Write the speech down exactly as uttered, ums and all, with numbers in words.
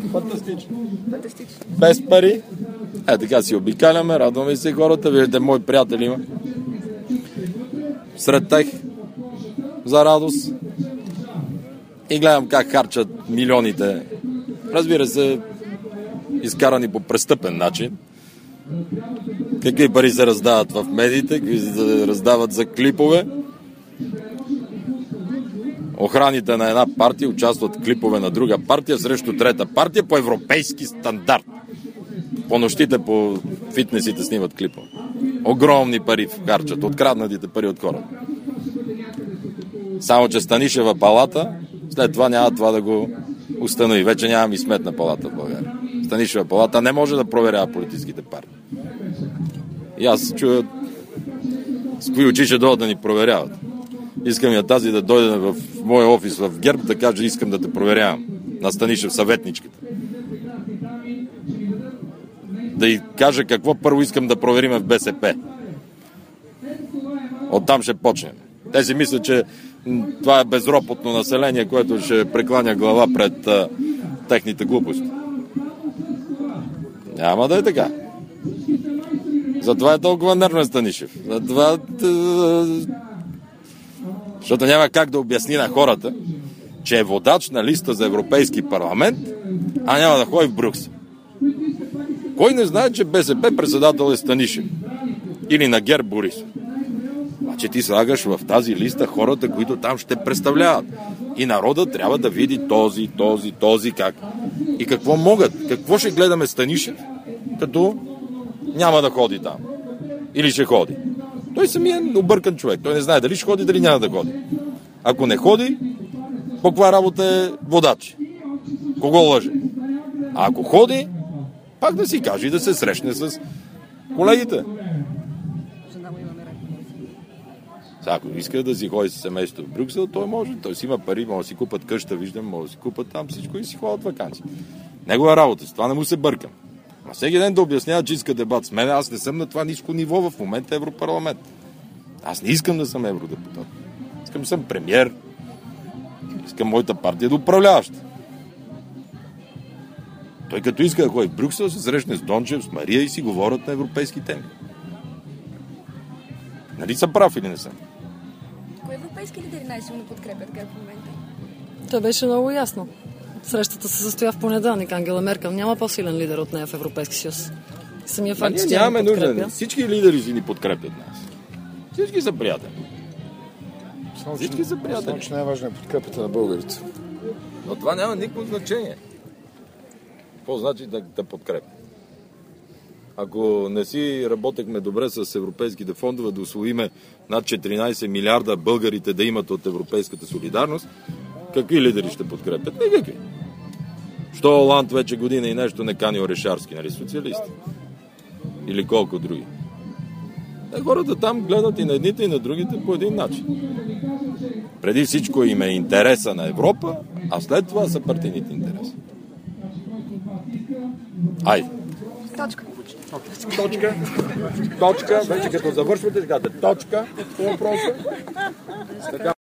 Фантастично. Фантастично. Без пари. Е, така си обикаляме, радваме се хората. Виждате, мои приятели има. Сред тях за радост. И гледам как харчат милионите. Разбира се, изкарани по престъпен начин. Какви пари се раздават в медиите, какви се раздават за клипове. Охраните на една партия участват в клипове на друга партия срещу трета партия по европейски стандарт. По нощите по фитнесите снимат клипове. Огромни пари вкарчат, откраднатите пари от хората. Само, че Станишева палата, след това няма това да го установи. Вече нямам и сметна палата в България. Станишева палата не може да проверява политическите партии. И аз чуя с кои очи ще дойдат да ни проверяват. Искам я тази да дойде в моя офис в ГЕРБ, да каже, искам да те проверявам. На Станишев съветничката. Да й каже какво първо искам да проверим в БСП. Оттам ще почнем. Те си мислят, че това е безропотно население, което ще прекланя глава пред а, техните глупости. Няма да е така. Затова е толкова нервен Станишев. Затова... Защото няма как да обясни на хората, че е водач на листа за Европейски парламент, а няма да ходи в Брюксел. Кой не знае, че БСП председател е Станишев? Или на ГЕРБ Борисов? Че ти слагаш в тази листа хората, които там ще представляват. И народа трябва да види този, този, този как. И какво могат. Какво ще гледаме Станишев, като няма да ходи там. Или ще ходи. Той самия е объркан човек. Той не знае дали ще ходи, дали няма да ходи. Ако не ходи, по каква работа е водач? Кого лъже? А ако ходи, пак да си каже и да се срещне с колегите. Ако иска да си ходи с семейството в Брюксел, той може. Той си има пари, може да си купат къща, виждам, може да си купат там всичко и си ходят ваканции. Негова работа, с това не му се бъркам. А всеки ден да обяснява, че иска дебат с мен, аз не съм на това ниско ниво в момента Европарламент. Аз не искам да съм евродепутат. Искам да съм премиер. Искам моята партия да управляваща. Той като иска да ходи в Брюксел, се срещне с Дончев, с Мария и си говорят на европейски теми. Нали съм прав или не съм? Кои европейски лидери най-силно подкрепят ГЕРБ в момента? Това беше много ясно. Срещата се състоя в понеделник. Ангела Меркел няма по-силен лидер от нея в Европейски съюз. Самия факт, че тя нямаме ни подкрепя. нужда. Всички лидери си ни подкрепят нас. Всички са приятели. Само, Всички са приятели. Само, че най-важно е подкрепата на българите. Но това няма никакво значение. Какво значи да, да подкрепя? Ако не си работехме добре с европейските фондове да усвоиме над четиринайсет милиарда българите да имат от европейската солидарност, какви лидери ще подкрепят? Никакви. Що Оланд вече година и нещо не кани Орешарски, нали социалисти? Или колко други? Те хората там гледат и на едните и на другите по един начин. Преди всичко им е интереса на Европа, а след това са партийните интереси. Айде. Точка. Точка. Точка. Вече като завършвате, ще кажете точка по въпроса. Така.